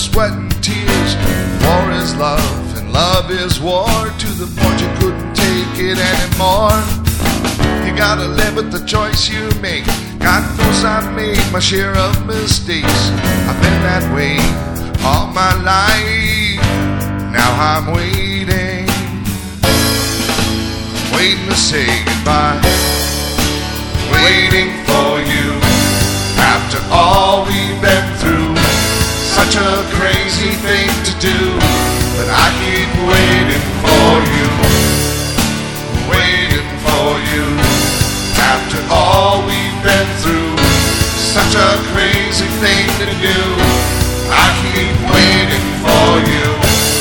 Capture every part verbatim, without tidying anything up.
sweat and tears. War is love and love is war, to the point you couldn't take it anymore. You gotta live with the choice you make. God knows I've made my share of mistakes. I've been that way all my life. Now I'm waiting, waiting to say goodbye, waiting for you. After all we've been through, such a crazy thing to do, but I keep waiting for you, waiting for you. After all we've been through, such a crazy thing to do, I keep waiting for you.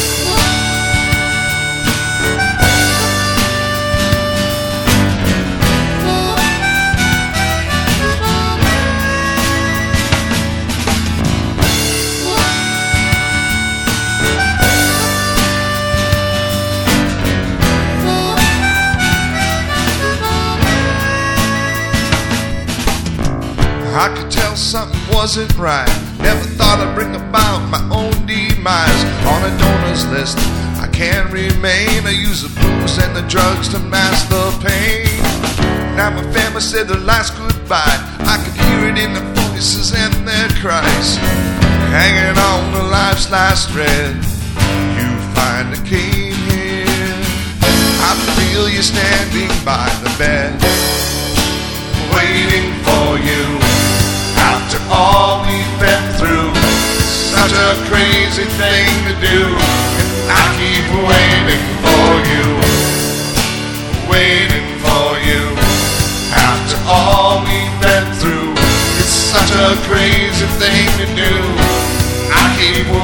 I could tell something wasn't right. Never thought I'd bring about my own demise. On a donor's list, I can't remain. I use the booze and the drugs to mask the pain. Now my family said their last goodbye. I could hear it in their voices and their cries. Hanging on to life's last thread, you finally came here. I feel you standing by the bed, waiting for you. After all we've been through, such a crazy thing to do, and I keep waiting for you, waiting for you. After all we've been through, it's such a crazy thing to do, I keep waiting.